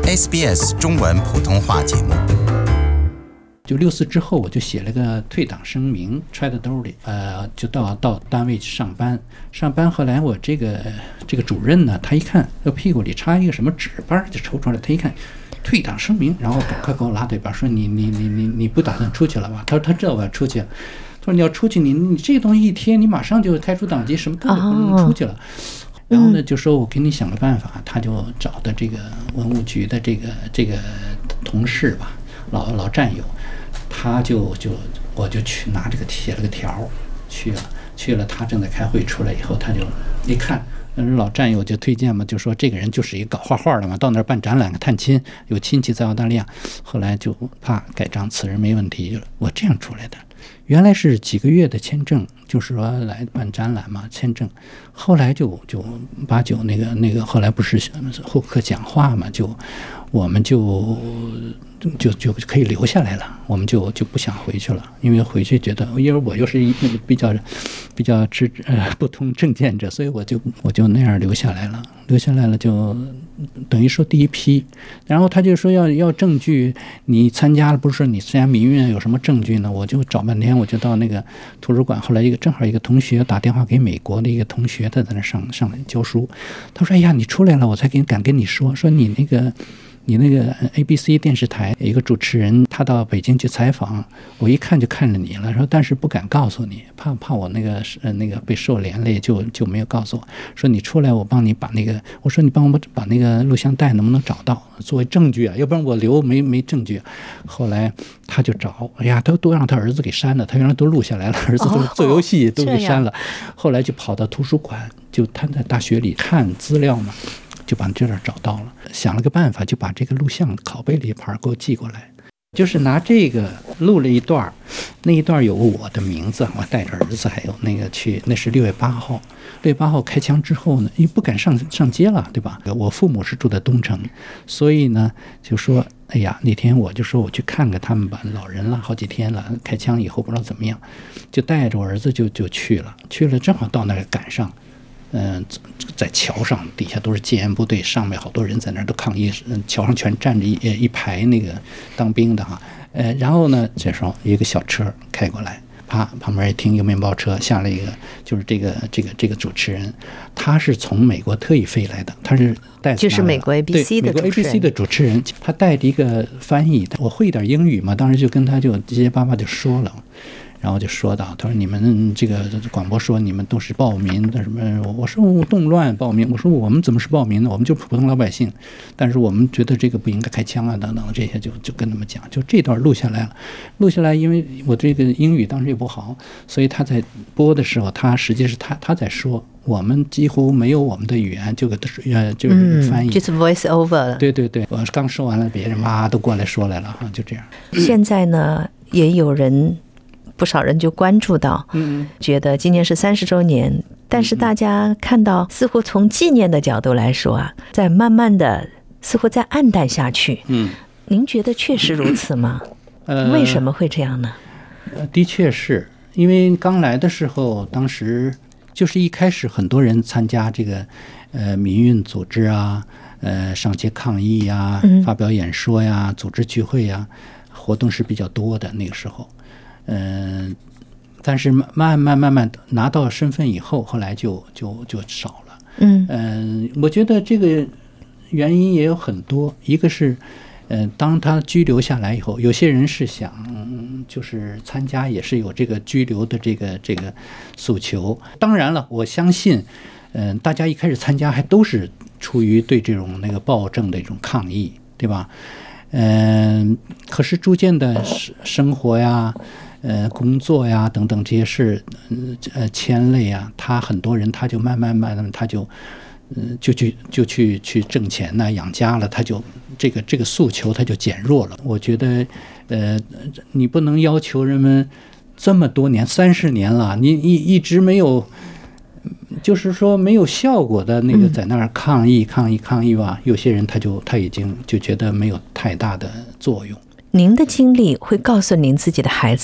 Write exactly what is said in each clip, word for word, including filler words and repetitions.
S B S 中文普通话节目。 就六四之后，我就写了个退党声明，揣在兜里，呃，就到到单位去上班。上班后来我这个这个主任呢，他一看这屁股里插一个什么纸包，就抽出来，他一看退党声明，然后赶快给我拉对吧，说你你你你你不打算出去了吧？他说他知道我要出去了，他说你要出去，你你这东西一贴，你马上就开除党籍，什么都不能出去了。哦，然后呢，就说我给你想个办法，他就找的这个文物局的这个这个同事吧，老老战友，他就就我就去拿这个写了个条去了去了，他正在开会，出来以后他就一看，老战友就推荐嘛，就说这个人就是一个搞画画的嘛，到那儿办展览探亲，有亲戚在澳大利亚，后来就怕盖章，此人没问题，我这样出来的。原来是几个月的签证，就是说来办展览嘛，签证。后来就就八九那个那个，后来不是后课讲话嘛，就我们就就就可以留下来了，我们就就不想回去了，因为回去觉得，因为我又是一比较比较持呃不同政见者，所以我就我就那样留下来了，留下来了就等于说第一批。然后他就说要要证据，你参加了不是说你参加民运有什么证据呢？我就找半天，我就到那个图书馆，后来一个正好一个同学打电话给美国的一个同学，他在那上上来教书，他说哎呀你出来了，我才给敢跟你说说你那个。你那个 A B C 电视台有一个主持人，他到北京去采访，我一看就看着你了，说但是不敢告诉你，怕怕我那个呃那个被受连累，就就没有告诉我，说你出来我帮你把那个，我说你帮我把那个录像带能不能找到作为证据啊，要不然我留没没证据。后来他就找，哎呀，他都让他儿子给删了，他原来都录下来了，儿子都做游戏都给删了，后来就跑到图书馆，就他在大学里看资料嘛。就把这儿找到了，想了个办法，就把这个录像拷贝了一盘给我寄过来，就是拿这个录了一段，那一段有我的名字，我带着儿子还有那个去，那是六月八号，六月八号开枪之后呢，因为不敢上上街了，对吧？我父母是住在东城，所以呢就说，哎呀，那天我就说我去看看他们吧，老人了好几天了，开枪以后不知道怎么样，就带着我儿子就就去了，去了正好到那儿赶上。嗯，在桥上底下都是戒严部队，上面好多人在那儿都抗议，桥上全站着一一排那个当兵的哈。呃，然后呢，这时候一个小车开过来，啪，旁边一停一个面包车，下来一个就是这个这个这个主持人，他是从美国特意飞来的，他是带就是美国 A B C 的美国 A B C 的主持人，他带着一个翻译，我会一点英语嘛，当时就跟他就结结巴巴就说了。然后就说到，他说你们这个广播说你们都是暴民的什么？我说我动乱暴民，我说我们怎么是暴民呢？我们就普通老百姓，但是我们觉得这个不应该开枪啊，等等这些就就跟他们讲，就这段录下来了。录下来，因为我这个英语当时也不好，所以他在播的时候，他实际是他他在说，我们几乎没有我们的语言，就给他呃就是翻译， 嗯，就是 voice over 了。 对对对，我刚说完了，别人哇都过来说来了哈，就这样。 现在呢，也有人。不少人就关注到， 嗯， 觉得今年是三十周年，但是大家看到似乎从纪念的角度来说啊，在慢慢的似乎在暗淡下去。 嗯， 您觉得确实如此吗？呃，为什么会这样呢？ 呃，的确是因为刚来的时候，当时就是一开始很多人参加这个呃民运组织啊，呃上街抗议呀，发表演说呀，组织聚会呀，活动是比较多的那个时候。嗯，但是慢慢慢慢拿到身份以后，后来就就就少了。 嗯嗯，我觉得这个原因也有很多，一个是，嗯、呃，当他拘留下来以后，有些人是想就是参加，也是有这个拘留的这个这个诉求。当然了，我相信，嗯、呃，大家一开始参加还都是出于对这种那个暴政的一种抗议，对吧？嗯、呃，可是逐渐的生活呀。呃，工作呀，等等这些事，呃，牵累啊，他很多人他就慢慢慢慢他就，嗯、呃，就去就去去挣钱呐、啊，养家了，他就这个这个诉求他就减弱了。我觉得，呃，你不能要求人们这么多年三十年了，你一一直没有，就是说没有效果的那个在那儿抗议抗议抗议吧，有些人他就他已经就觉得没有太大的作用。 您的经历会告诉您自己的孩子吗？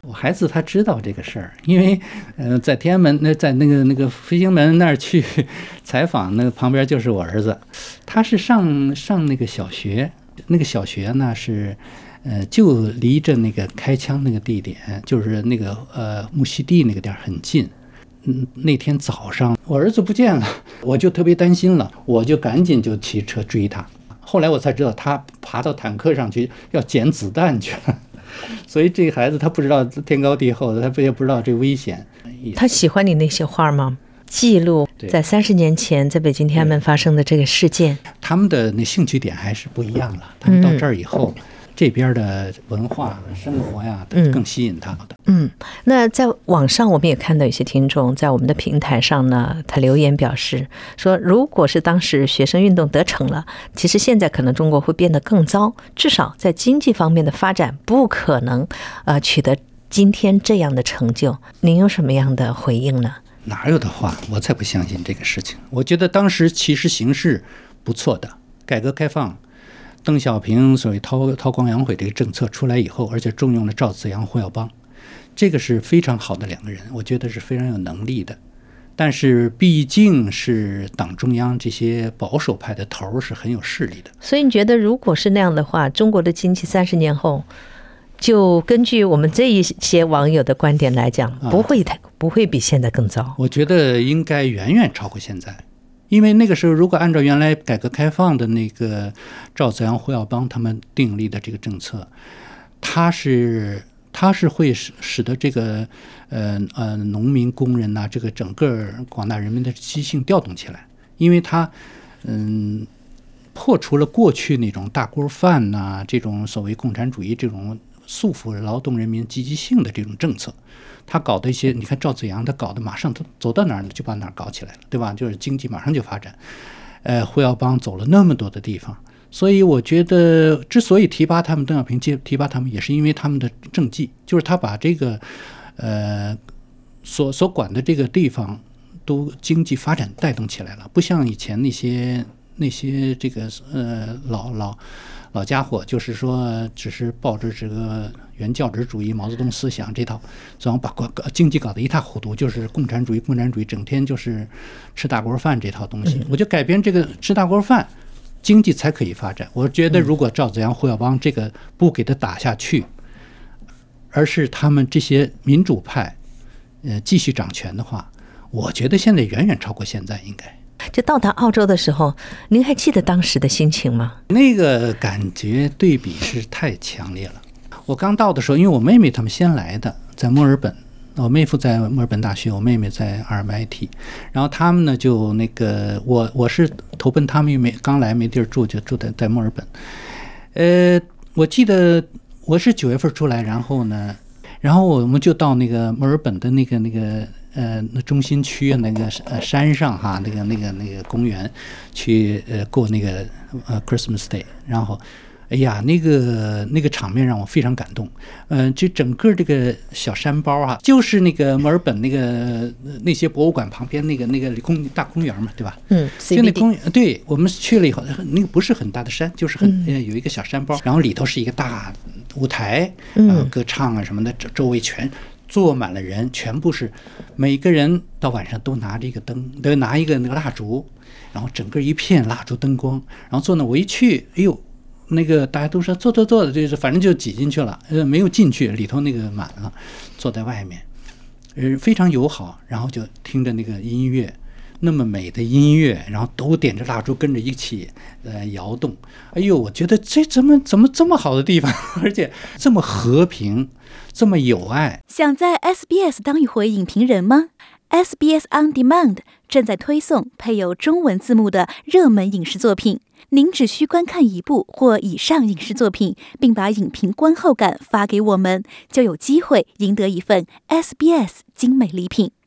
我孩子他知道这个事儿，因为呃，在天安门那在那个那个飞行门那儿去采访，那个旁边就是我儿子，他是上上那个小学，那个小学呢是呃就离着那个开枪那个地点，就是那个呃木樨地那个点很近。嗯，那天早上我儿子不见了，我就特别担心了，我就赶紧就骑车追他。后来我才知道他爬到坦克上去要捡子弹去了。所以这个孩子他不知道天高地厚的，他也不知道这危险。 他喜欢你那些画吗？记录在三十年前在北京天安门发生的这个事件。 他们的那兴趣点还是不一样了。他们到这儿以后，嗯、这边的文化生活呀，更吸引他的。 嗯，那在网上我们也看到有些听众在我们的平台上呢，他留言表示说，如果是当时学生运动得逞了，其实现在可能中国会变得更糟，至少在经济方面的发展不可能呃取得今天这样的成就。您有什么样的回应呢？ 哪有的话，我才不相信这个事情。我觉得当时其实形势不错的，改革开放，邓小平所谓韬韬光养晦这个政策出来以后，而且重用了赵紫阳、胡耀邦，这个是非常好的两个人，我觉得是非常有能力的。但是毕竟是党中央这些保守派的头是很有势力的。 所以你觉得如果是那样的话，中国的经济三十年后，就根据我们这一些网友的观点来讲，不会不会比现在更糟？ 我觉得应该远远超过现在。因为那个时候如果按照原来改革开放的那个赵紫阳、胡耀邦他们订立的这个政策，他是他是会使使得这个呃呃农民工人呐、啊，这个整个广大人民的积极性调动起来，因为他嗯破除了过去那种大锅饭呐、啊，这种所谓共产主义这种束缚劳动人民积极性的这种政策。他搞的一些，你看赵紫阳他搞的马上他走到哪儿就把哪儿搞起来了，对吧？就是经济马上就发展。呃，胡耀邦走了那么多的地方，所以我觉得之所以提拔他们，邓小平提拔他们，也是因为他们的政绩，就是他把这个呃所所管的这个地方都经济发展带动起来了，不像以前那些那些这个呃老老老家伙，就是说只是抱着这个原教旨主义、毛泽东思想这套，然后把经济搞得一塌糊涂，就是共产主义，共产主义整天就是吃大锅饭这套东西。我就改变这个吃大锅饭，经济才可以发展。我觉得如果赵紫阳、胡耀邦这个不给他打下去，而是他们这些民主派呃继续掌权的话，我觉得现在远远超过现在应该。 就到达澳洲的时候，您还记得当时的心情吗？ 那个感觉对比是太强烈了。我刚到的时候，因为我妹妹他们先来的，在墨尔本，我妹夫在墨尔本大学，我妹妹在 R M I T， 然后他们呢就那个我我是投奔他们，没刚来没地儿住，就住在在墨尔本。呃，我记得我是九月份出来，然后呢，然后我们就到那个墨尔本的那个那个。呃，那中心区那个呃山上哈，那个那个那个公园去呃过那个呃 Christmas Day， 然后，哎呀，那个那个场面让我非常感动。嗯、呃，就整个这个小山包啊，就是那个墨尔本那个那些博物馆旁边那个那个公大公园嘛，对吧？ 嗯， 就那公园，对我们去了以后，那个不是很大的山，就是很、嗯、有一个小山包，然后里头是一个大舞台，然后歌唱啊什么的，周周围全。坐满了人，全部是每个人到晚上都拿着一个灯，都拿一个那个蜡烛，然后整个一片蜡烛灯光，然后坐那我一去，哎呦，那个大家都说坐坐坐的，就是反正就挤进去了，呃，没有进去，里头那个满了，坐在外面，呃，非常友好，然后就听着那个音乐，那么美的音乐，然后都点着蜡烛跟着一起呃摇动，哎呦，我觉得这怎么怎么这么好的地方，而且这么和平。这么有爱。 想在 S B S 当一回影评人吗？ S B S On Demand 正在推送配有中文字幕的热门影视作品，您只需观看一部或以上影视作品，并把影评观后感发给我们，就有机会赢得一份 S B S 精美礼品。